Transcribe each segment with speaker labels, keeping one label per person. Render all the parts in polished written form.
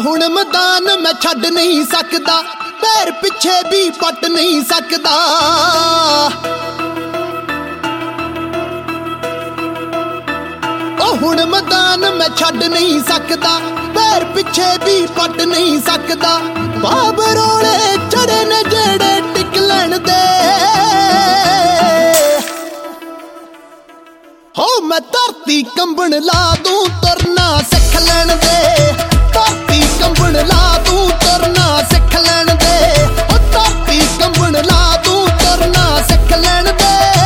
Speaker 1: ਹੁਣ ਮੈਦਾਨ मैं छड़ नहीं सकदा, पैर पिछे भी पट नहीं सकदा। ਹੁਣ मैदान मैं छड़ नहीं सकदा, पैर पिछे भी पट नहीं सकदा। बाब रोले चढ़े ने जेड़े टिक लैण दे, हो मैं धरती कंबण ला दूं तुरना सिख लैण दे। धरती कंबण ला दूं तुरना सिख लैण दे, हो धरती कंबण ला दूं तुरना सिख लैण दे।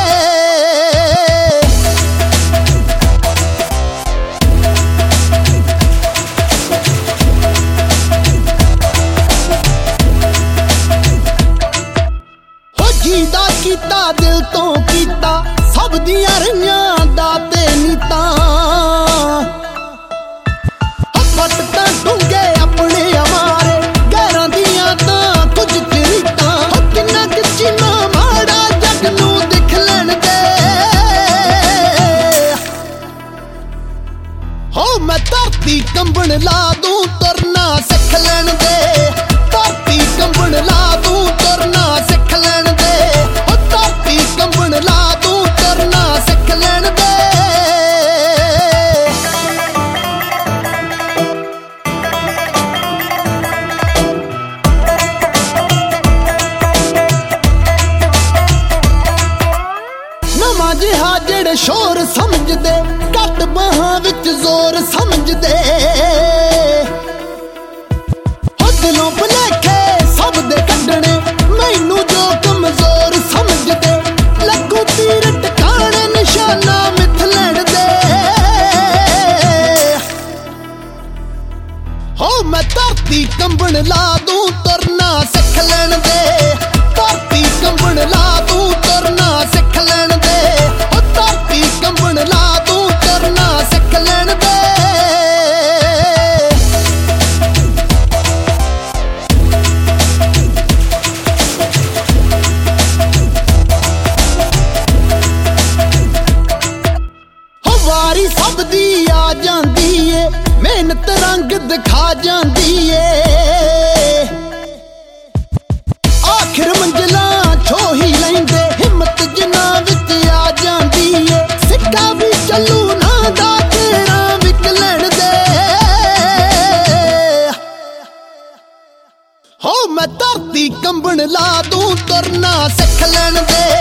Speaker 1: हो जीदा कीता दिल तो कीता, सब दियां रहियां दा ते नीता। फट तां डूंगे अपने अमारे, गैरां दियां तां कुछ चरीतां। हो किन्ना कि चीना माड़ा जग नूं दिख लैण दे, हो मैं धरती कंबण ला दूं तुरना सिख लैण दे। धरती कंबण ला दूं तुरना सिख लैण दे, हो धरती कंबण ला दूं तुरना सिख लैण दे। नवां जिहा जेड़े शोर समझदे, घट बाहां विच जोर समझदे। हो दिलों भुलेखे सब दे कड्डणे, मैनू जो कमजोर समझदे। लगू तीर टकाणे निशाना मिथ लैण दे, हो मैं धरती कंबण ला दूं तुरना सिख लैण दे। धरती कंबण ला दूं तुरना सिख लैण दे, हो धरती कंबण ला दूं तुरना सिख लैण दे। हो वारी सब दी आ जांदी ए, मेहनत रंग दिखा जांदी ए। आखिर मंजिलां छो ही लैंदे, हिम्मत जिन्हां विच आ जांदी ए। सिक्का भी चलू ना दा तेरा विक लैण दे, हो मैं धरती कंबण ला दूं तुरना सिख लैण दे।